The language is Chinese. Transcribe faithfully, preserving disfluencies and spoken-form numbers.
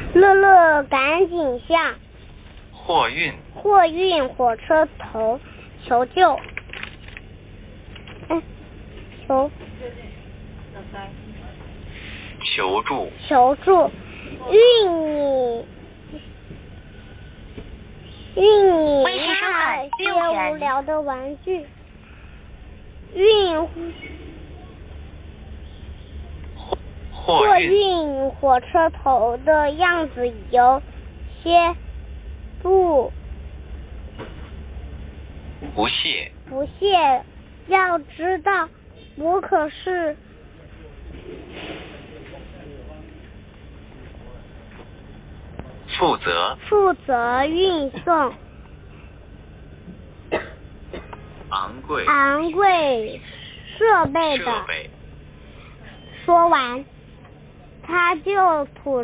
乐乐赶紧向货运货运火车头求救。哎，求求助求助，运你运你为其收款那六元些无聊的玩具。运货货运运火车头的样子有些不不屑不屑，要知道我可是负责负责运送昂贵昂贵设备的。 设备。 说完，他就吐